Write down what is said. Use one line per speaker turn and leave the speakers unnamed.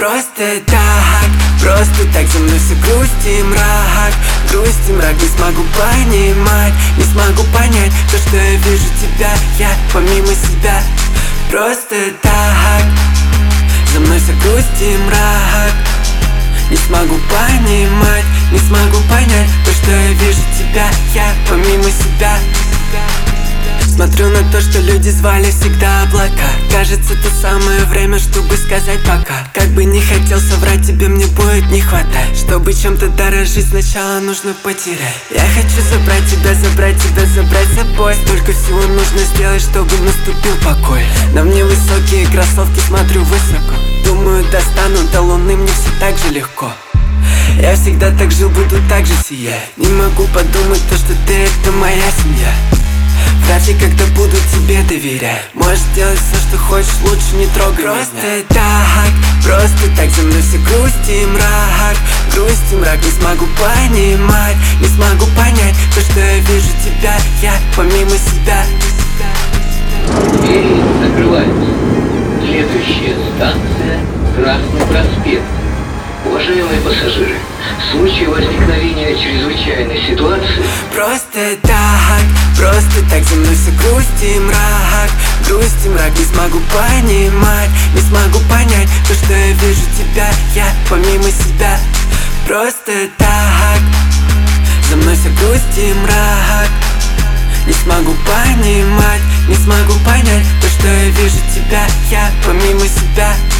Просто так за мной все грусть и мрак. Грусть и мрак, не смогу понимать, не смогу понять то, что я вижу тебя, я помимо себя. Просто так за мной все грусть и мрак. Не смогу понимать, не смогу понять то, что я вижу тебя, я помимо себя. Смотрю на то, что люди звали всегда облака. Кажется, то самое время, чтобы сказать пока. Как бы не хотел соврать, тебе мне будет не хватать. Чтобы чем-то дорожить, сначала нужно потерять. Я хочу забрать тебя с собой. Столько всего нужно сделать, чтобы наступил покой. На мне высокие кроссовки, смотрю высоко. Думаю, достану до луны, мне все так же легко. Я всегда так жил, буду так же сиять. Не могу подумать то, что ты это моя семья. Вряд ли когда буду тебе доверять. Можешь делать все, что хочешь, лучше не трогай меня. Просто так за мной все грусть и мрак. Грусть и мрак, не смогу понимать, не смогу понять то, что я вижу тебя, я помимо себя.
Двери закрываются. Следующая станция — Красный проспект. Уважаемые пассажиры, в случае возникновения чрезвычайной ситуации
Просто так за мной все грусть и мрак. Грусть и мрак, не смогу понимать, не смогу понять то, что я вижу тебя, я помимо себя. Просто так за мной все грусть и мрак. Не смогу понимать, не смогу понять то, что я вижу тебя, я помимо себя.